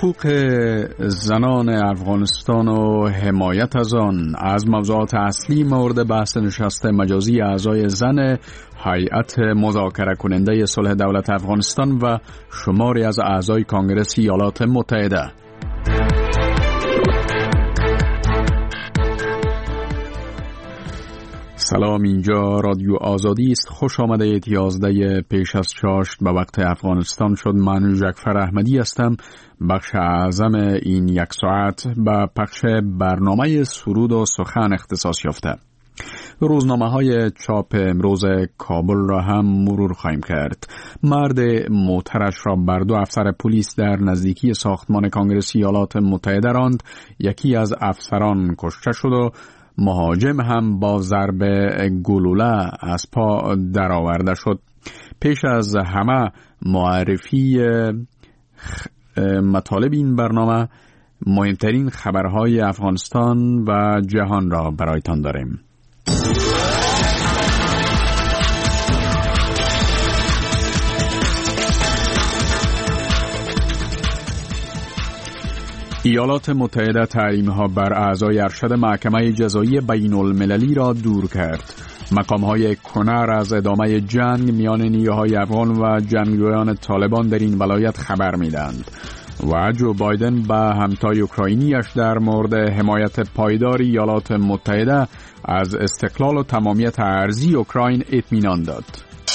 حقوق زنان افغانستان و حمایت از آن از موضوعات اصلی مورد بحث نشست مجازی اعضای زن هیئت مذاکره کننده صلح دولت افغانستان و شماری از اعضای کنگره ایالات متحده. سلام، اینجا رادیو آزادی است. خوش آمده. 11 پیش از چاشت به وقت افغانستان شد. من جعفر احمدی هستم. بخش اعظم این یک ساعت به پخش برنامه سرود و سخن اختصاص یافته. روزنامه های چاپ امروز کابل را هم مرور خواهیم کرد. مرد موترش را بر 2 افسر پلیس در نزدیکی ساختمان کنگره ایالات متحده راند. یکی از افسران کشته شد و مهاجم هم با ضرب گلوله از پا درآورده شد. پیش از همه معرفی مطالب این برنامه، مهمترین خبرهای افغانستان و جهان را برایتان داریم. ایالات متحده تحریم‌ها بر اعضای ارشد محکمه جزایی بین المللی را دور کرد. مقام‌های کنر از ادامه جنگ میان نیروهای افغان و جنگجویان طالبان در این ولایت خبر می‌دهند و جو بایدن به همتای اوکراینیش در مورد حمایت پایدار ایالات متحده از استقلال و تمامیت ارضی اوکراین اطمینان داد.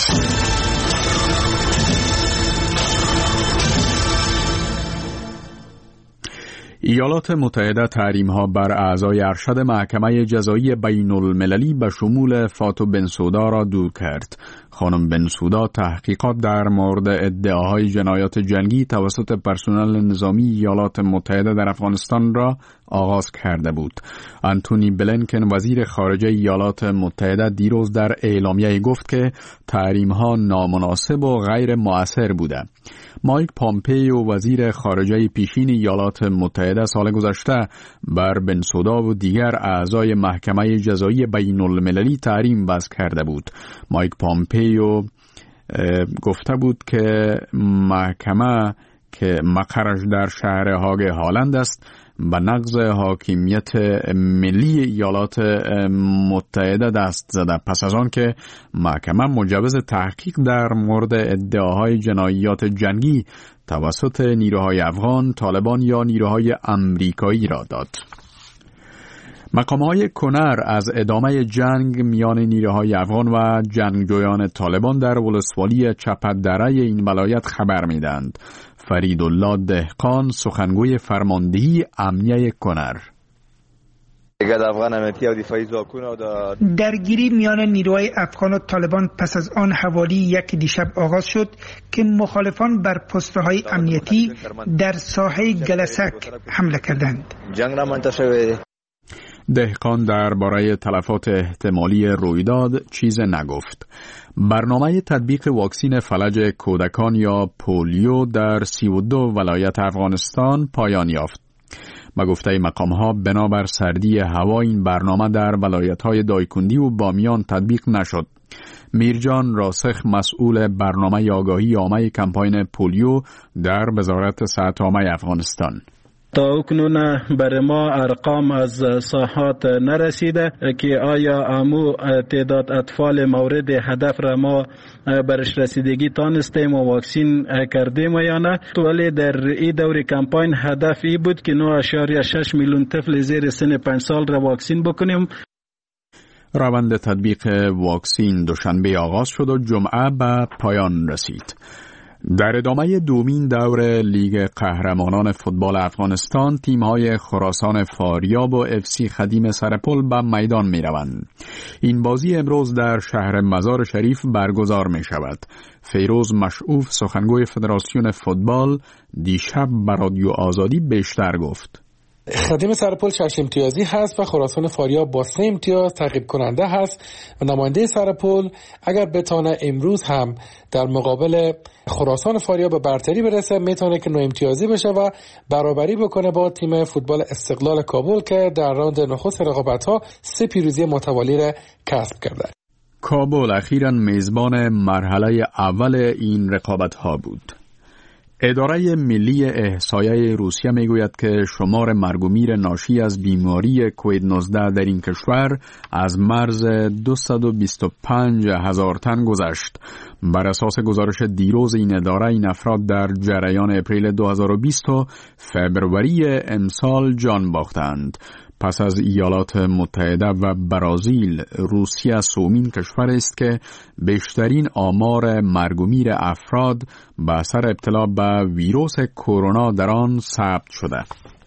ایالات متحده تحریم‌ها بر اعضای ارشد محکمه جزایی بین المللی به شمول فاتو بنسودا را دور کرد. خانم بنسودا تحقیقات در مورد ادعاهای جنایات جنگی توسط پرسنل نظامی ایالات متحده در افغانستان را آغاز کرده بود. آنتونی بلینکن وزیر خارجه ایالات متحده دیروز در اعلامیه گفت که تحریم‌ها نامناسب و غیر مؤثر بوده. مایک پامپیو وزیر خارجه پیشین ایالات متحده سال گذشته بر بنسودا و دیگر اعضای محکمه جزایی بین المللی تحریم وضع کرده بود. مایک پامپیو گفته بود که محکمه که مقرش در شهر هاگ هالند است به نقض حاکمیت ملی ایالات متحده دست زده، پس از آن که محکمه مجوز تحقیق در مورد ادعاهای جنایات جنگی توسط نیروهای افغان، طالبان یا نیروهای امریکایی را داد. مقام‌های کنر از ادامه جنگ میان نیروهای افغان و جنگجویان طالبان در ولسوالی چپدره این ولایت خبر می‌دهند. فریدالله دهقان سخنگوی فرماندهی امنیه کنر: درگیری میان نیروهای افغان و طالبان پس از آن حوالی 1 دیشب آغاز شد که مخالفان بر پست‌های امنیتی در ساحه گلسک حمله کردند. دهقان درباره تلفات احتمالی رویداد چیز نگفت. برنامه تطبیق واکسین فلج کودکان یا پولیو در 32 ولایت افغانستان پایان یافت. به گفته مقام‌ها بنابر سردی هوا این برنامه در ولایت‌های دایکندی و بامیان تطبیق نشد. میرجان راسخ مسئول برنامه آگاهی عامه کمپاین پولیو در وزارت صحت عامه افغانستان: تا اکنون بر ما ارقام از ساحات نرسیده که آیا امو تعداد اطفال مورد هدف را ما برش رسیدگی تانستیم و واکسین کردیم یا نه، ولی در این دور کمپاین هدف ای بود که 9.6 میلیون طفل زیر سن 5 سال را واکسین بکنیم. روند تطبیق واکسین دوشنبه آغاز شد و جمعه به پایان رسید. در ادامه دومین دور لیگ قهرمانان فوتبال افغانستان، تیم‌های خراسان فاریاب و FC خدیم سرپل به میدان می‌روند. این بازی امروز در شهر مزار شریف برگزار می‌شود. فیروز مشعوف سخنگوی فدراسیون فوتبال دیشب به رادیو آزادی بیشتر گفت: خدیم سرپل 6 امتیازی هست و خراسان فاریاب با 3 امتیاز تعقیب کننده هست و نماینده سرپل اگر بتانه امروز هم در مقابل خراسان فاریاب به برتری برسه میتونه که 9 امتیازی بشه و برابری بکنه با تیم فوتبال استقلال کابل که در راند نخست رقابت‌ها 3 پیروزی متوالی را کسب کرده. کابل اخیراً میزبان مرحله اول این رقابت‌ها بود. اداره ملی احصایه روسیه میگوید که شمار مرگ و میر ناشی از بیماری کووید 19 در این کشور از مرز 225,000 تن گذشت. بر اساس گزارش دیروز این اداره، این افراد در جریان اپریل 2020 و فبروری امسال جان باختند. پس از ایالات متحده و برزیل، روسیه سومین کشور است که بیشترین آمار مرگ و میر افراد به اثر ابتلا به ویروس کرونا در آن ثبت شده.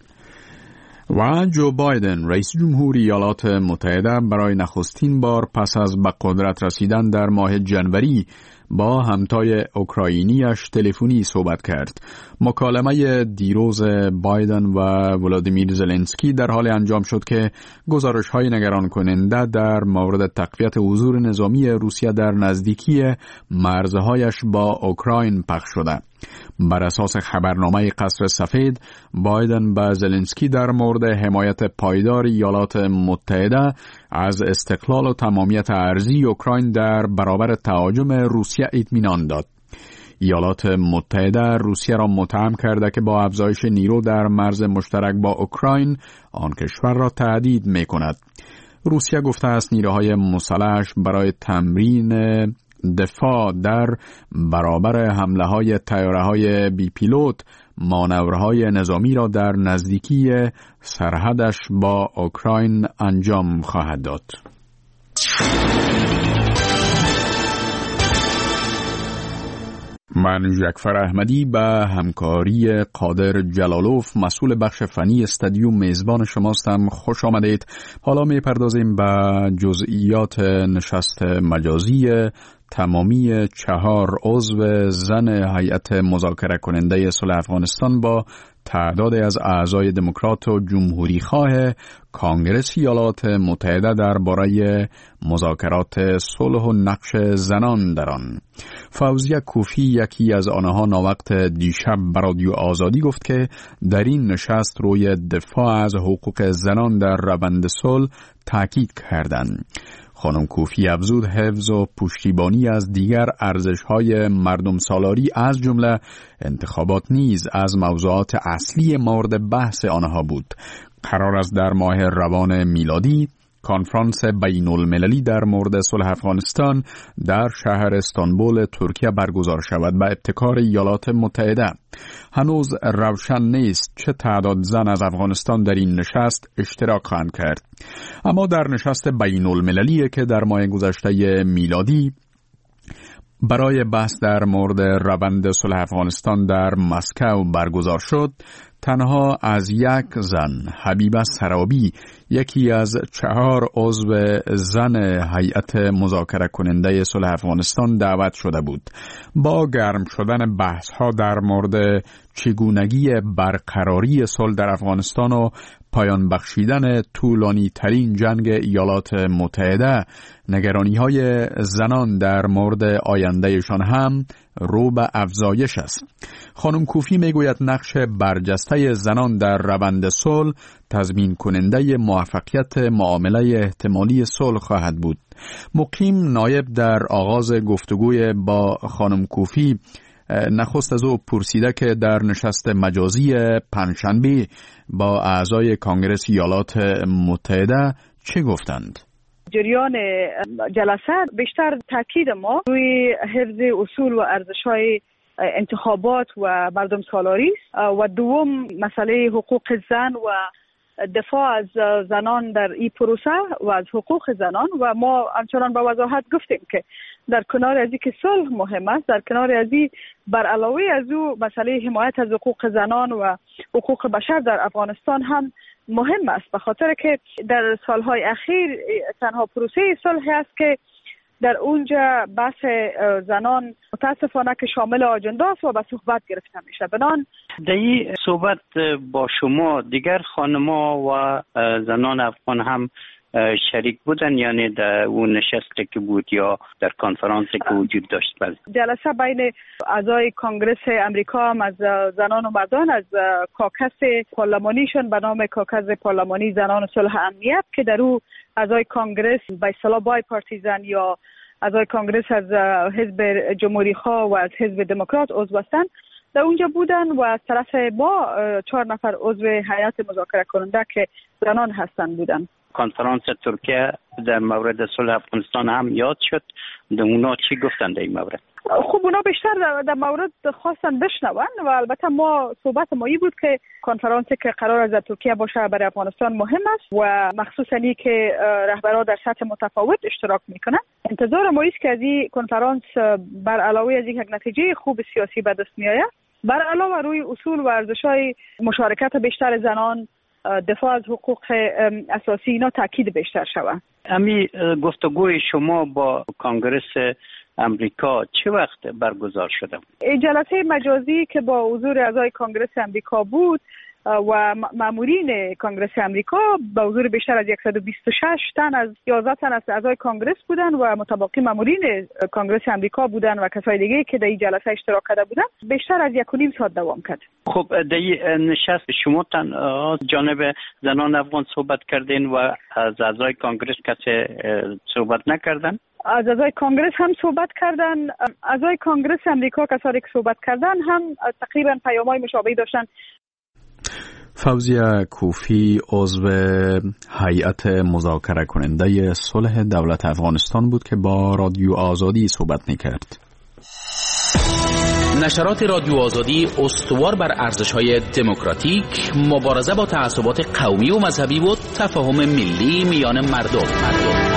و جو بایدن، رئیس جمهور ایالات متحده، برای نخستین بار پس از به قدرت رسیدن در ماه جنوری با همتای اوکراینیش تلفنی صحبت کرد. مکالمه دیروز بایدن و ولادیمیر زلنسکی در حال انجام شد که گزارش‌های نگران کننده در مورد تقویت حضور نظامی روسیه در نزدیکی مرزهایش با اوکراین پخش شده. بر اساس خبرنامه قصر سفید، بایدن به زلنسکی در مورد حمایت پایدار ایالات متحده از استقلال و تمامیت ارضی اوکراین در برابر تهاجم روسیه اطمینان داد. ایالات متحده روسیه را متهم کرده که با افزایش نیرو در مرز مشترک با اوکراین آن کشور را تهدید می‌کند. روسیه گفته است نیروهای مسلحش برای تمرین دفاع در برابر حمله‌های طیاره‌های بی پیلوت مانورهای نظامی را در نزدیکی سرحدش با اوکراین انجام خواهد داد. من جعفر احمدی به همکاری قادر جلالوف، مسئول بخش فنی استادیوم، میزبان شماستم. خوش آمدید. حالا میپردازیم به جزئیات نشست مجازی تمامی 4 عضو زن هیئت مذاکره کننده صلح افغانستان با تعداد از اعضای دموکرات و جمهوری خواه کانگرس ایالات متحده درباره مذاکرات صلح و نقش زنان در آن. فوزیه کوفی، یکی از آنها، ناوقت دیشب به رادیو آزادی گفت که در این نشست روی دفاع از حقوق زنان در روند صلح تاکید کردند. خانم کوفی افزود حفظ و پشتیبانی از دیگر ارزش‌های مردم سالاری از جمله انتخابات نیز از موضوعات اصلی مورد بحث آنها بود. قرار است در ماه روان میلادی کنفرانس بین المللی در مورد صلح افغانستان در شهر استانبول ترکیه برگزار شود به ابتکار ایالات متحده. هنوز روشن نیست چه تعداد زن از افغانستان در این نشست اشتراک خواهند کرد. اما در نشست بین المللی که در ماه گذشته میلادی برای بحث در مورد روند صلح افغانستان در مسکو برگزار شد، تنها از یک زن، حبیبه سرابی، یکی از 4 عضو زن هیئت مذاکره کننده صلح افغانستان دعوت شده بود. با گرم شدن بحث‌ها در مورد چگونگی برقراری صلح در افغانستان و پایان بخشیدن طولانی ترین جنگ ایالات متحده، نگرانی‌های زنان در مورد آیندهشان هم رو به افزایش است. خانم کوفی میگوید نقش برجسته زنان در روند صلح تضمین کننده موفقیت معامله احتمالی صلح خواهد بود. مقیم نایب در آغاز گفتگوی با خانم کوفی نخست از او پرسیده که در نشست مجازی پنجشنبه با اعضای کانگرس ایالات متحده چه گفتند؟ جریان جلسه بیشتر تاکید ما روی حفظ اصول و ارزش‌های انتخابات و مردم سالاری و دوم مسئله حقوق زن و دفاع از زنان در این پروسه و از حقوق زنان. و ما همچنان با وضاحت گفتیم که در کنار از اینکه صلح مهم است، در کنار از این بر علاوه از او مسئله حمایت از حقوق زنان و حقوق بشر در افغانستان هم مهم است، به خاطر که در سالهای اخیر تنها پروسه صلح است که در اونجا بحث زنان متاسفانه که شامل آجنده است و به صحبت گرفته میشه. بنان در این صحبت با شما دیگر خانم‌ها و زنان افغان هم شریک بودن، یعنی در اون نشستی که بود یا در کنفرانسی که وجود داشت؟ بله. جلسه بین اعضای کانگرس امریکا هم از زنان و مردان از کاکس پارلمانیشون به نام کاکس پارلمانی زنان و صلح امنیت که در او اعضای کانگرس به اصطلاح بای پارتیزن یا اعضای کانگرس از حزب جمهوری خواه و از حزب دموکرات عضو هستند، در اونجا بودن و از طرف ما 4 نفر عضو هیئت مذاکره کننده که زنان هستند بودن. کنفرانس ترکیه در مورد صلح افغانستان هم یاد شد. اونا چی گفتند در این مورد؟ خب اونا بیشتر در مورد خواستن بشنون و البته ما صحبت مایی بود که کنفرانسی که قرار است در ترکیه باشه برای افغانستان مهم است و مخصوصا این که رهبران در سطح متفاوت اشتراک میکنن. انتظار ما است که از این کنفرانس بر علاوه از یک نتیجه خوب سیاسی به دست میآید، بر علاوه روی اصول و ارزش‌های مشارکت بیشتر زنان، دفاع از حقوق اساسی اینا تاکید بیشتر شود. امی گفتگوی شما با کانگرس امریکا چه وقت برگزار شده؟ جلسه مجازی که با حضور اعضای کانگرس امریکا بود و مامورین کانگرس امریکا با حضور بیشتر از 126 تن از 11 تن از اعضای کانگرس بودن و متبقی مامورین کانگرس امریکا بودن و کسای دیگه که در این جلسه اشتراک کرده بودن بیشتر از 1.5 ساعت دوام کرد. خب در این نشست شما تنها جانب زنان افغان صحبت کردین و از اعضای کانگرس کسی صحبت نکردن؟ از اعضای کانگرس هم صحبت کردن. اعضای کانگرس امریکا کسایی که صحبت کردن هم تقریبا پیام‌های مشابهی داشتن. فوزیه کوفی عضو هیئت مذاکره کننده صلح دولت افغانستان بود که با رادیو آزادی صحبت میکرد. نشرات رادیو آزادی استوار بر ارزش‌های دموکراتیک، مبارزه با تعصبات قومی و مذهبی و تفاهم ملی میان مردم.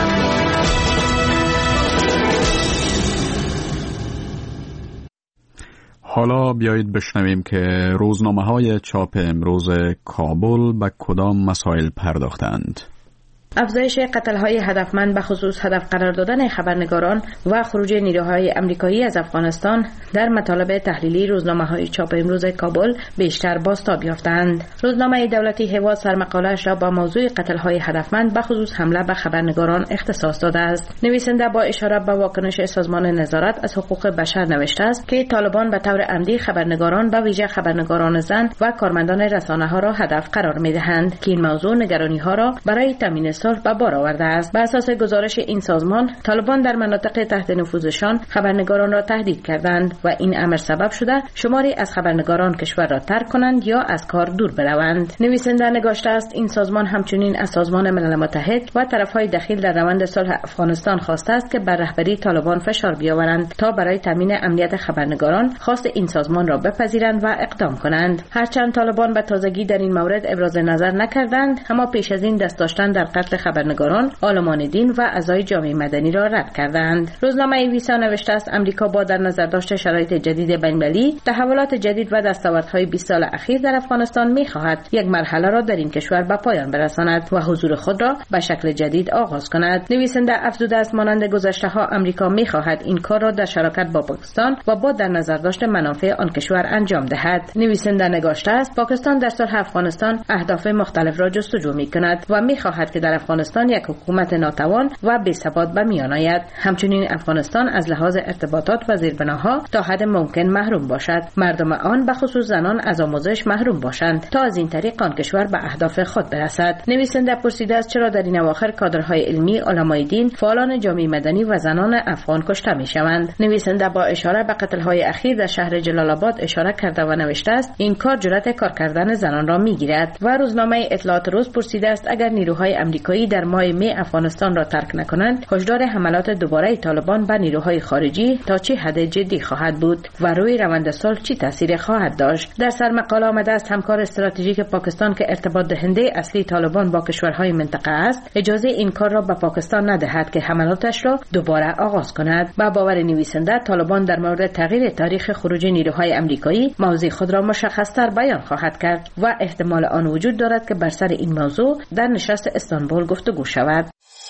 حالا بیایید بشنویم که روزنامه‌های چاپ امروز کابل به کدام مسائل پرداختند. افزایش قتل‌های هدفمند به خصوص هدف قرار دادن خبرنگاران و خروج نیروهای آمریکایی از افغانستان در مطالب تحلیلی روزنامه‌های چاپ امروز کابل بیشتر بازتاب یافتند. روزنامه دولتی هوا سرمقاله‌اش را با موضوع قتل‌های هدفمند به خصوص حمله به خبرنگاران اختصاص داده است. نویسنده با اشاره به واکنش سازمان نظارت از حقوق بشر نوشته است که طالبان به طور عمدی خبرنگاران به ویژه خبرنگاران زن و کارمندان رسانه‌ها را هدف قرار می‌دهند که این موضوع نگرانی‌ها را برای تامین صلح به بار آورده است. بر اساس گزارش این سازمان، طالبان در مناطق تحت نفوذشان خبرنگاران را تهدید کردند و این امر سبب شده شماری از خبرنگاران کشور را ترک کنند یا از کار دور بروند. نویسنده نگاشته است این سازمان همچنین از سازمان ملل متحد و طرفهای دخیل در روند صلح افغانستان خواسته است که بر رهبری طالبان فشار بیاورند تا برای تامین امنیت خبرنگاران خواست این سازمان را بپذیرند و اقدام کنند. هرچند طالبان به تازگی در این مورد ابراز نظر نکردند، اما پیش از این دست داشتن در قتل خبرنگاران، عالمان دین و اعضای جامعه مدنی را رد کردند. روزنامه ویسا نوشته است امریکا با در نظر داشت شرایط جدید بین‌المللی، تحولات جدید و دستاوردهای 20 سال اخیر در افغانستان می‌خواهد یک مرحله را در این کشور به پایان برساند و حضور خود را به شکل جدید آغاز کند. نویسنده افزوده است مانند گذشته‌ها امریکا می‌خواهد این کار را در شراکت با پاکستان و با در نظر داشت منافع آن کشور انجام دهد. نویسنده نگاشته است پاکستان در صلح افغانستان اهداف مختلف را جستجو می‌کند و می‌خواهد که در افغانستان یک حکومت ناتوان و بی‌ثبات به میان آید. همچنین افغانستان از لحاظ ارتباطات و زیربناها تا حد ممکن محروم باشد. مردم آن به خصوص زنان از آموزش محروم باشند تا از این طریق آن کشور به اهداف خود برسد. نویسنده پرسیده است چرا در این اواخر کادرهای علمی، علمای دین، فعالان جامعه مدنی و زنان افغان کشته می‌شوند. نویسنده با اشاره به قتل‌های اخیر در شهر جلال آباد اشاره کرده و نوشته است این کار جرأت کار کردن زنان را می‌گیرد. و روزنامه اطلاعات روز پرسیده است اگر نیروهای آمریکایی در ماه می افغانستان را ترک نکنند، هشدار حملات دوباره طالبان بر نیروهای خارجی تا چه حد جدی خواهد بود و روی روند صلح چه تأثیر خواهد داشت. در سرمقاله آمده است همکار استراتژیک پاکستان که ارتباط دهنده اصلی طالبان با کشورهای منطقه است، اجازه این کار را به پاکستان ندهد که حملاتش را دوباره آغاز کند. با باور نویسنده طالبان در مورد تغییر تاریخ خروج نیروهای آمریکایی موضع خود را مشخص‌تر بیان خواهد کرد و احتمال آن وجود دارد که بر سر این موضوع در نشست استانبول گفتگو شود.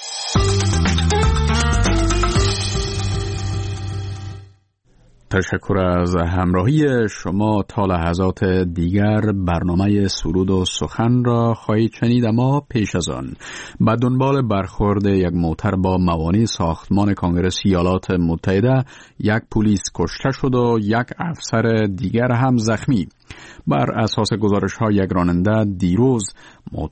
تشکر از همراهی شما. تا لحظات دیگر برنامه سرود و سخن را خواهید شنید، اما پیش از آن به دنبال برخورد یک موتر با موانع ساختمان کنگره ایالات متحده یک پلیس کشته شد و یک افسر دیگر هم زخمی. بر اساس گزارش‌های یک راننده دیروز